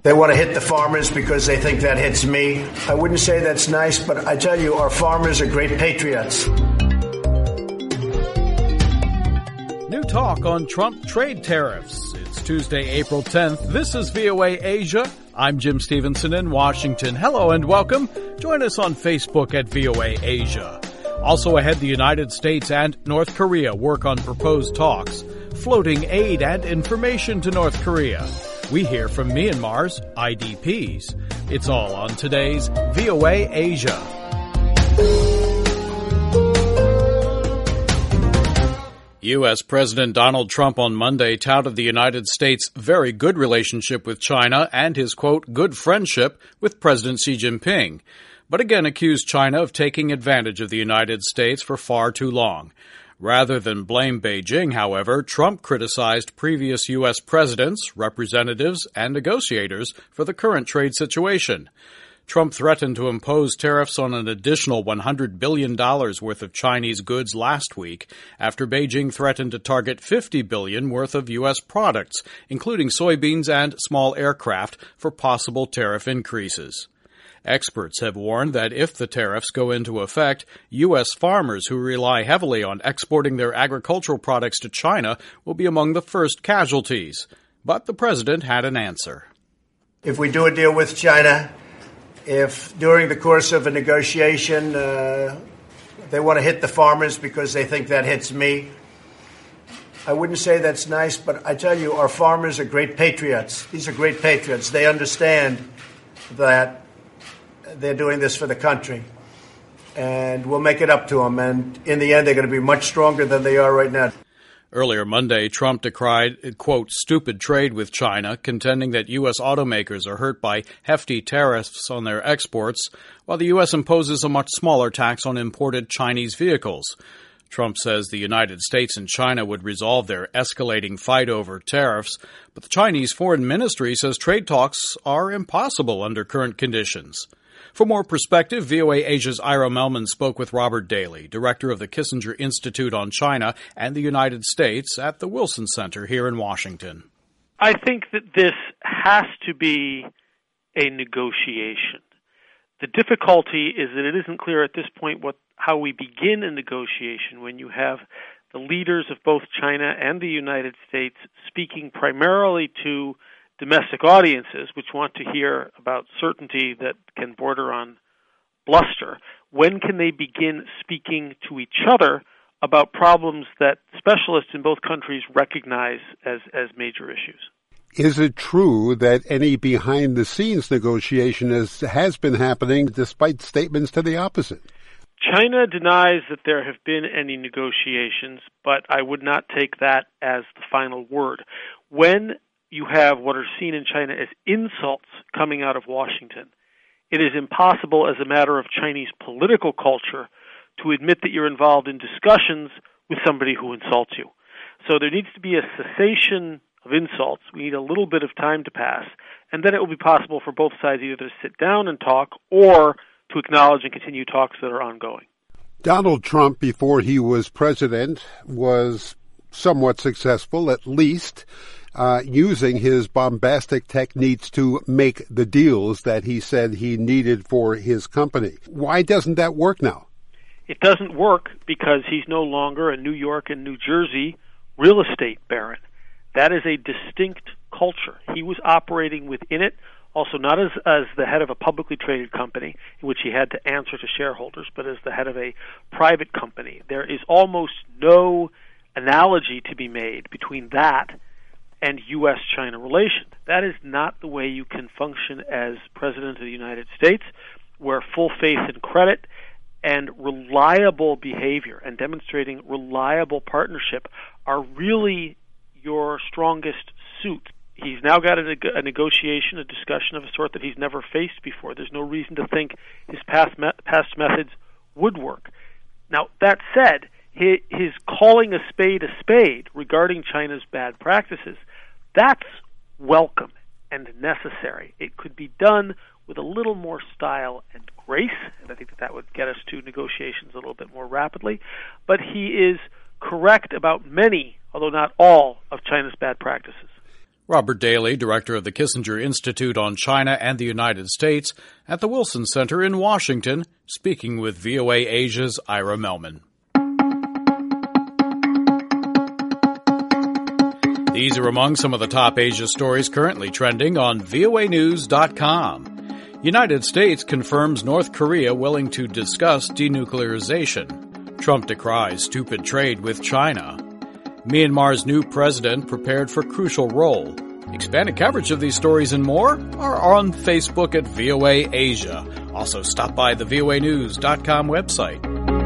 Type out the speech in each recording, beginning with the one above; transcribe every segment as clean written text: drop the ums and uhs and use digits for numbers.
They want to hit the farmers because they think that hits me. I wouldn't say that's nice, but I tell you, our farmers are great patriots. New talk on Trump trade tariffs. It's Tuesday, April 10th. This is VOA Asia. I'm Jim Stevenson in Washington. Hello and welcome. Join us on Facebook at VOA Asia. Also ahead, the United States and North Korea work on proposed talks, floating aid and information to North Korea. We hear from Myanmar's IDPs. It's all on today's VOA Asia. U.S. President Donald Trump on Monday touted the United States' very good relationship with China and his, quote, good friendship with President Xi Jinping, but again accused China of taking advantage of the United States for far too long. Rather than blame Beijing, however, Trump criticized previous U.S. presidents, representatives, and negotiators for the current trade situation. Trump threatened to impose tariffs on an additional $100 billion worth of Chinese goods last week after Beijing threatened to target $50 billion worth of U.S. products, including soybeans and small aircraft, for possible tariff increases. Experts have warned that if the tariffs go into effect, U.S. farmers who rely heavily on exporting their agricultural products to China will be among the first casualties. But the president had an answer. If we do a deal with China, if during the course of a negotiation they want to hit the farmers because they think that hits me, I wouldn't say that's nice, but I tell you, our farmers are great patriots. These are great patriots. They understand that they're doing this for the country, and we'll make it up to them. And in the end, they're going to be much stronger than they are right now. Earlier Monday, Trump decried, quote, stupid trade with China, contending that U.S. automakers are hurt by hefty tariffs on their exports, while the U.S. imposes a much smaller tax on imported Chinese vehicles. Trump says the United States and China would resolve their escalating fight over tariffs, but the Chinese Foreign Ministry says trade talks are impossible under current conditions. For more perspective, VOA Asia's Ira Melman spoke with Robert Daly, director of the Kissinger Institute on China and the United States at the Wilson Center here in Washington. I think that this has to be a negotiation. The difficulty is that it isn't clear at this point how we begin a negotiation when you have the leaders of both China and the United States speaking primarily to domestic audiences, which want to hear about certainty that can border on bluster. When can they begin speaking to each other about problems that specialists in both countries recognize as major issues? Is it true that any behind-the-scenes negotiation has been happening despite statements to the opposite? China denies that there have been any negotiations, but I would not take that as the final word. When you have what are seen in China as insults coming out of Washington, it is impossible as a matter of Chinese political culture to admit that you're involved in discussions with somebody who insults you. So there needs to be a cessation of insults. We need a little bit of time to pass, and then it will be possible for both sides either to sit down and talk or to acknowledge and continue talks that are ongoing. Donald Trump, before he was president, was somewhat successful, at least, using his bombastic techniques to make the deals that he said he needed for his company. Why doesn't that work now? It doesn't work because he's no longer a New York and New Jersey real estate baron. That is a distinct culture. He was operating within it, also not as the head of a publicly traded company in which he had to answer to shareholders, but as the head of a private company. There is almost no analogy to be made between that and U.S.-China relations. That is not the way you can function as President of the United States, where full faith and credit and reliable behavior and demonstrating reliable partnership are really your strongest suit. He's now got a negotiation, a discussion of a sort that he's never faced before. There's no reason to think his past methods would work. Now, that said, his calling a spade regarding China's bad practices, that's welcome and necessary. It could be done with a little more style and grace, and I think that would get us to negotiations a little bit more rapidly. But he is correct about many, although not all, of China's bad practices. Robert Daly, director of the Kissinger Institute on China and the United States at the Wilson Center in Washington, speaking with VOA Asia's Ira Melman. These are among some of the top Asia stories currently trending on voanews.com. United States confirms North Korea willing to discuss denuclearization. Trump decries stupid trade with China. Myanmar's new president prepared for crucial role. Expanded coverage of these stories and more are on Facebook at VOA Asia. Also, stop by the voanews.com website.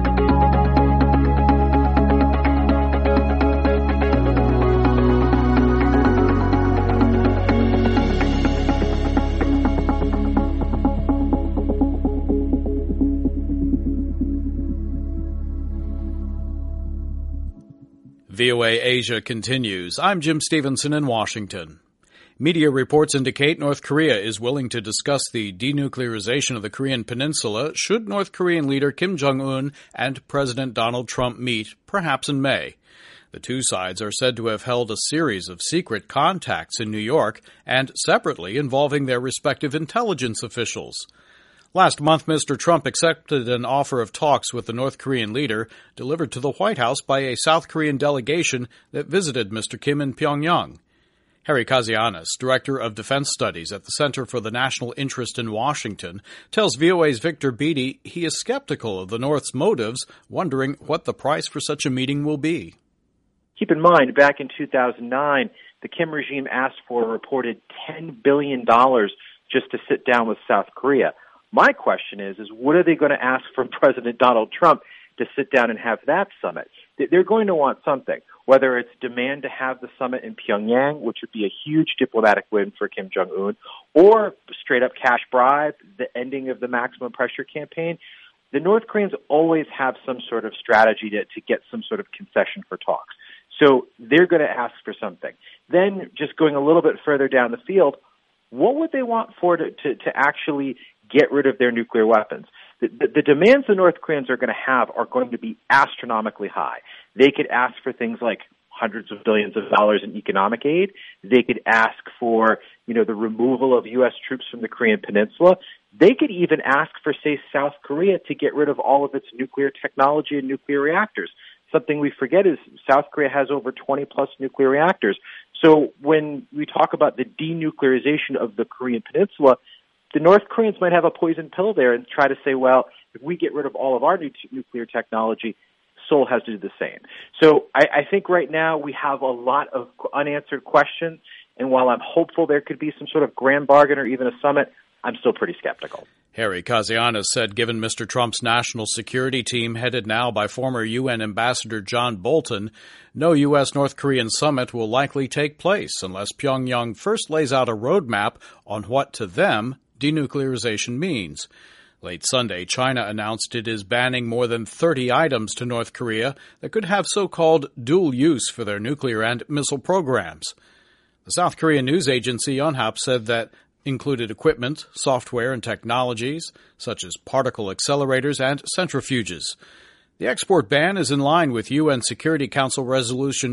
VOA Asia continues. I'm Jim Stevenson in Washington. Media reports indicate North Korea is willing to discuss the denuclearization of the Korean peninsula should North Korean leader Kim Jong-un and President Donald Trump meet, perhaps in May. The two sides are said to have held a series of secret contacts in New York and separately involving their respective intelligence officials. Last month, Mr. Trump accepted an offer of talks with the North Korean leader delivered to the White House by a South Korean delegation that visited Mr. Kim in Pyongyang. Harry Kazianis, Director of Defense Studies at the Center for the National Interest in Washington, tells VOA's Victor Beattie he is skeptical of the North's motives, wondering what the price for such a meeting will be. Keep in mind, back in 2009, the Kim regime asked for a reported $10 billion just to sit down with South Korea. My question is what are they going to ask from President Donald Trump to sit down and have that summit? They're going to want something, whether it's demand to have the summit in Pyongyang, which would be a huge diplomatic win for Kim Jong-un, or straight up cash bribe, the ending of the maximum pressure campaign. The North Koreans always have some sort of strategy to get some sort of concession for talks. So they're going to ask for something. Then, just going a little bit further down the field, what would they want for to actually get rid of their nuclear weapons? The demands the North Koreans are going to have are going to be astronomically high. They could ask for things like hundreds of billions of dollars in economic aid. They could ask for, the removal of U.S. troops from the Korean Peninsula. They could even ask for, say, South Korea to get rid of all of its nuclear technology and nuclear reactors. Something we forget is South Korea has over 20-plus nuclear reactors. So when we talk about the denuclearization of the Korean Peninsula, the North Koreans might have a poison pill there and try to say, well, if we get rid of all of our nuclear technology, Seoul has to do the same. So I think right now we have a lot of unanswered questions, and while I'm hopeful there could be some sort of grand bargain or even a summit, I'm still pretty skeptical. Harry Kazianis said given Mr. Trump's national security team headed now by former UN Ambassador John Bolton, no U.S.-North Korean summit will likely take place unless Pyongyang first lays out a roadmap on what, to them, denuclearization means. Late Sunday, China announced it is banning more than 30 items to North Korea that could have so-called dual use for their nuclear and missile programs. The South Korean news agency Yonhap said that included equipment, software, and technologies such as particle accelerators and centrifuges. The export ban is in line with UN Security Council Resolution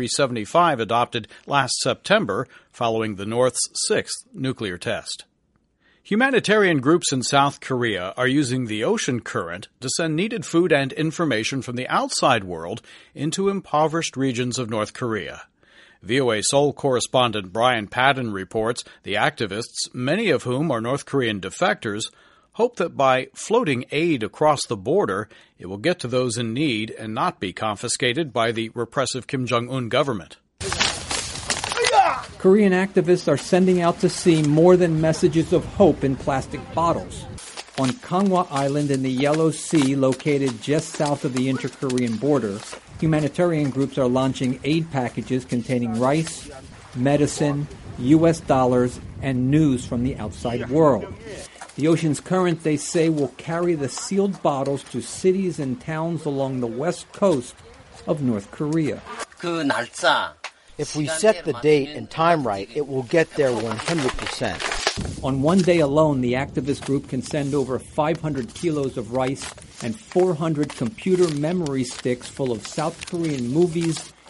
2375 adopted last September following the North's sixth nuclear test. Humanitarian groups in South Korea are using the ocean current to send needed food and information from the outside world into impoverished regions of North Korea. VOA Seoul correspondent Brian Padden reports the activists, many of whom are North Korean defectors, hope that by floating aid across the border, it will get to those in need and not be confiscated by the repressive Kim Jong-un government. Korean activists are sending out to sea more than messages of hope in plastic bottles. On Kangwa Island in the Yellow Sea, located just south of the inter-Korean border, humanitarian groups are launching aid packages containing rice, medicine, U.S. dollars, and news from the outside world. The ocean's current, they say, will carry the sealed bottles to cities and towns along the west coast of North Korea. If we set the date and time right, it will get there 100%. On one day alone, the activist group can send over 500 kilos of rice and 400 computer memory sticks full of South Korean movies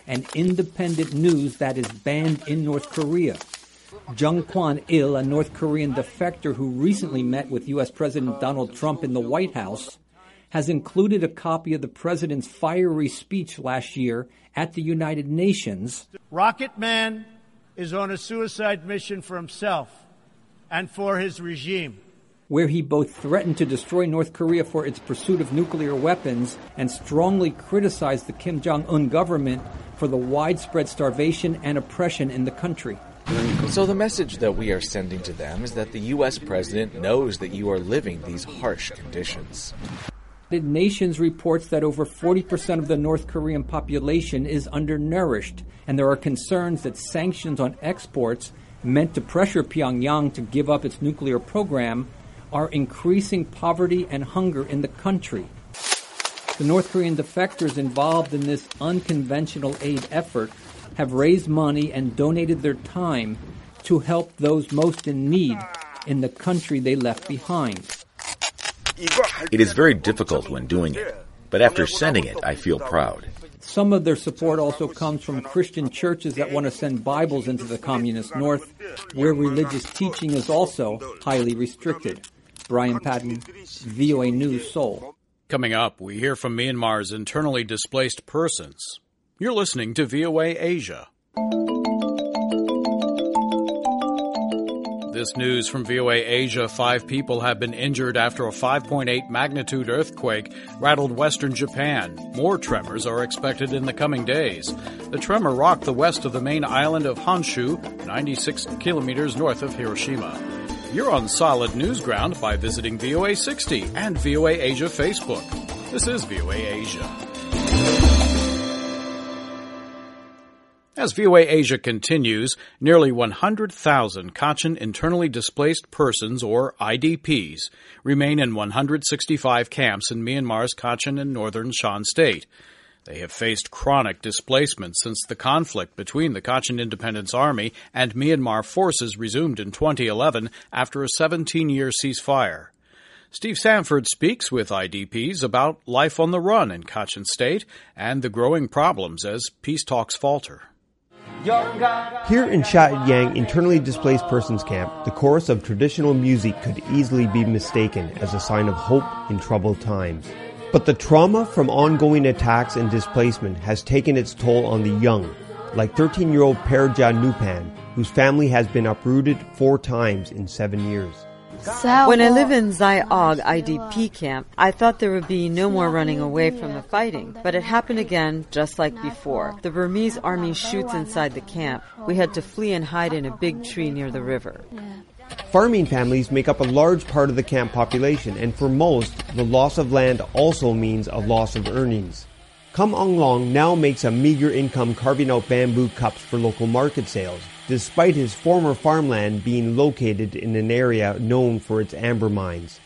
and independent news that is banned in North Korea. Jung Kwan-il, a North Korean defector who recently met with U.S. President Donald Trump in the White House, has included a copy of the president's fiery speech last year at the United Nations. Rocket Man is on a suicide mission for himself and for his regime, where he both threatened to destroy North Korea for its pursuit of nuclear weapons and strongly criticized the Kim Jong-un government for the widespread starvation and oppression in the country. So the message that we are sending to them is that the U.S. president knows that you are living these harsh conditions. The United Nations reports that over 40% of the North Korean population is undernourished, and there are concerns that sanctions on exports meant to pressure Pyongyang to give up its nuclear program are increasing poverty and hunger in the country. The North Korean defectors involved in this unconventional aid effort have raised money and donated their time to help those most in need in the country they left behind. It is very difficult when doing it, but after sending it, I feel proud. Some of their support also comes from Christian churches that want to send Bibles into the communist North, where religious teaching is also highly restricted. Brian Patton, VOA News, Seoul. Coming up, we hear from Myanmar's internally displaced persons. You're listening to VOA Asia. This news from VOA Asia: 5 people have been injured after a 5.8 magnitude earthquake rattled western Japan. More tremors are expected in the coming days. The tremor rocked the west of the main island of Honshu, 96 kilometers north of Hiroshima. You're on solid news ground by visiting VOA 60 and VOA Asia Facebook. This is VOA Asia. As VOA Asia continues, nearly 100,000 Kachin internally displaced persons, or IDPs, remain in 165 camps in Myanmar's Kachin and northern Shan state. They have faced chronic displacement since the conflict between the Kachin Independence Army and Myanmar forces resumed in 2011 after a 17-year ceasefire. Steve Sanford speaks with IDPs about life on the run in Kachin state and the growing problems as peace talks falter. Here in Sha Yang internally displaced persons camp, the chorus of traditional music could easily be mistaken as a sign of hope in troubled times. But the trauma from ongoing attacks and displacement has taken its toll on the young, like 13-year-old Perja Nupan, whose family has been uprooted 4 times in 7 years. When I lived in Zai Og IDP camp, I thought there would be no more running away from the fighting. But it happened again, just like before. The Burmese army shoots inside the camp. We had to flee and hide in a big tree near the river. Farming families make up a large part of the camp population, and for most, the loss of land also means a loss of earnings. Kam Ong Long now makes a meager income carving out bamboo cups for local market sales, despite his former farmland being located in an area known for its amber mines.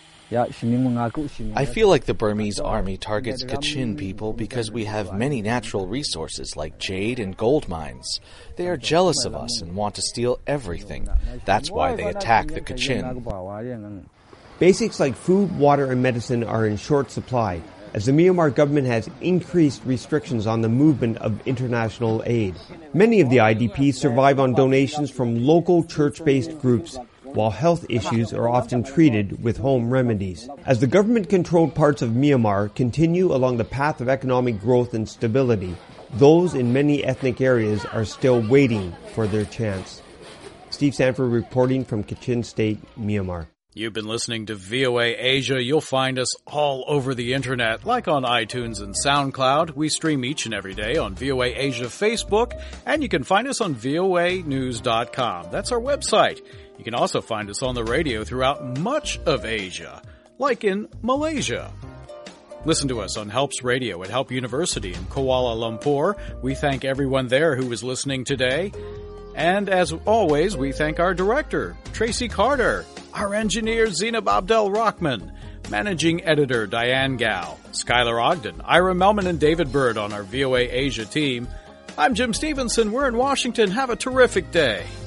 I feel like the Burmese army targets Kachin people because we have many natural resources like jade and gold mines. They are jealous of us and want to steal everything. That's why they attack the Kachin. Basics like food, water, and medicine are in short supply, as the Myanmar government has increased restrictions on the movement of international aid. Many of the IDPs survive on donations from local church-based groups, while health issues are often treated with home remedies. As the government-controlled parts of Myanmar continue along the path of economic growth and stability, those in many ethnic areas are still waiting for their chance. Steve Sanford reporting from Kachin State, Myanmar. You've been listening to VOA Asia. You'll find us all over the internet, like on iTunes and SoundCloud. We stream each and every day on VOA Asia Facebook, and you can find us on voanews.com. That's our website. You can also find us on the radio throughout much of Asia, like in Malaysia. Listen to us on Helps Radio at Help University in Kuala Lumpur. We thank everyone there who is listening today. And as always, we thank our director, Tracy Carter, our engineer, Zainab Abdel-Rahman, managing editor, Diane Gao, Skylar Ogden, Ira Melman, and David Bird on our VOA Asia team. I'm Jim Stevenson. We're in Washington. Have a terrific day.